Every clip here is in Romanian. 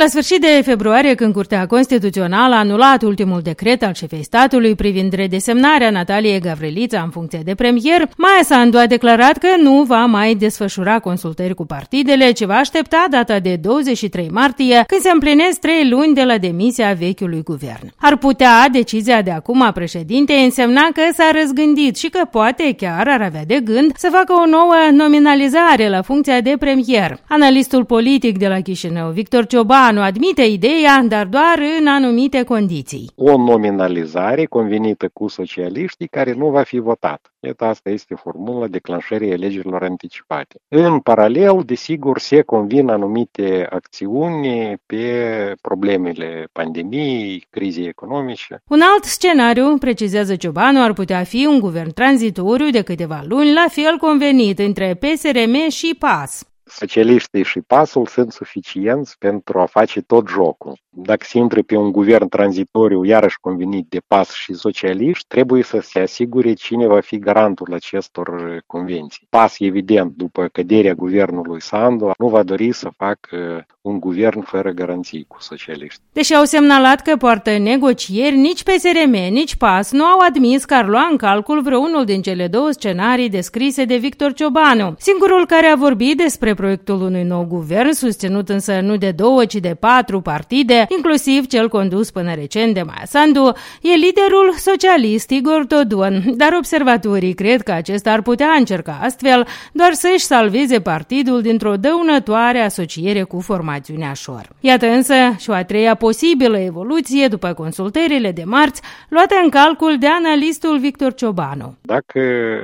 La sfârșit de februarie, când Curtea Constituțională a anulat ultimul decret al șefei statului privind redesemnarea Nataliei Gavrilița în funcție de premier, Maia Sandu a declarat că nu va mai desfășura consultări cu partidele, ci va aștepta data de 23 martie, când se împlinesc 3 luni de la demisia vechiului guvern. Ar putea decizia de acum a președintei însemna că s-a răzgândit și că poate chiar ar avea de gând să facă o nouă nominalizare la funcția de premier. Analistul politic de la Chișinău, Victor Ciobanu, admite ideea, dar doar în anumite condiții. O nominalizare convenită cu socialiștii care nu va fi votată. Asta este formula declanșării alegerilor anticipate. În paralel, desigur, se convin anumite acțiuni pe problemele pandemiei, crizei economice. Un alt scenariu, precizează Ciobanu, ar putea fi un guvern tranzitoriu de câteva luni, la fel convenit între PSRM și PAS. Socialiștii și PAS-ul sunt suficienți pentru a face tot jocul. Dacă se intră pe un guvern tranzitoriu, iarăși convenit de PAS și socialiști, trebuie să se asigure cine va fi garantul acestor convenții. PAS, evident, după căderea guvernului Sandu, nu va dori să facă un guvern fără garanții cu socialiști. Deși au semnalat că poartă negocieri, nici PSRM, nici PAS nu au admis că ar lua în calcul vreunul din cele două scenarii descrise de Victor Ciobanu. Singurul care a vorbit despre proiectul unui nou guvern, susținut însă nu de 2, ci de 4 partide, inclusiv cel condus până recent de Maia Sandu, e liderul socialist Igor Dodon, dar observatorii cred că acesta ar putea încerca astfel doar să-și salveze partidul dintr-o dăunătoare asociere cu formațiunea Șor. Iată însă și o a treia posibilă evoluție după consultările de marți, luată în calcul de analistul Victor Ciobanu. Dacă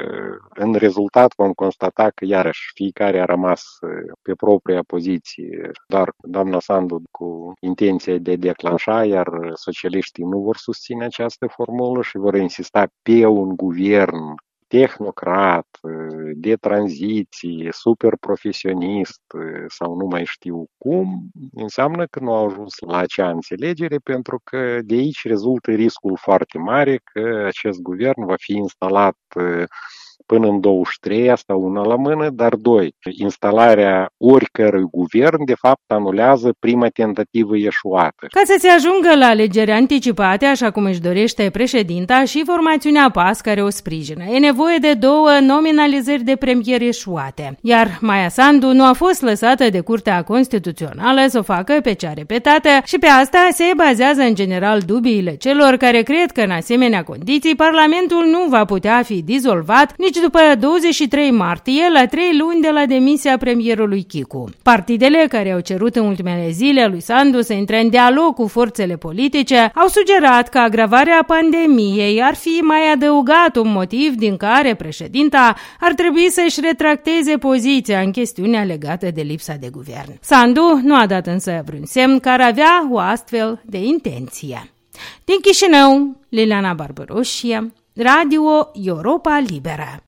în rezultat vom constata că iarăși fiecare a rămas pe propria poziție, dar doamna Sandu cu intenția de a declanșa, iar socialiștii nu vor susține această formulă și vor insista pe un guvern tehnocrat, de tranziție, super profesionist sau nu mai știu cum, înseamnă că nu au ajuns la acea înțelegere, pentru că de aici rezultă riscul foarte mare că acest guvern va fi instalat până în 23, asta una la mână, dar 2. Instalarea oricărui guvern, de fapt, anulează prima tentativă eșuată. Ca să se ajungă la alegeri anticipate, așa cum își dorește președinta și formațiunea PAS care o sprijină, e nevoie de 2 nominalizări de premier eșuate. Iar Maia Sandu nu a fost lăsată de Curtea Constituțională să o facă pe cea repetată și pe asta se bazează în general dubiile celor care cred că în asemenea condiții Parlamentul nu va putea fi dizolvat nici după 23 martie, la 3 luni de la demisia premierului Chicu. Partidele care au cerut în ultimele zile lui Sandu să intre în dialog cu forțele politice au sugerat că agravarea pandemiei ar fi mai adăugat un motiv din care președinta ar trebui să-și retracteze poziția în chestiunea legată de lipsa de guvern. Sandu nu a dat însă vreun semn că ar avea o astfel de intenție. Din Chișinău, Liliana Barbaroșie, Radio Europa Liberă.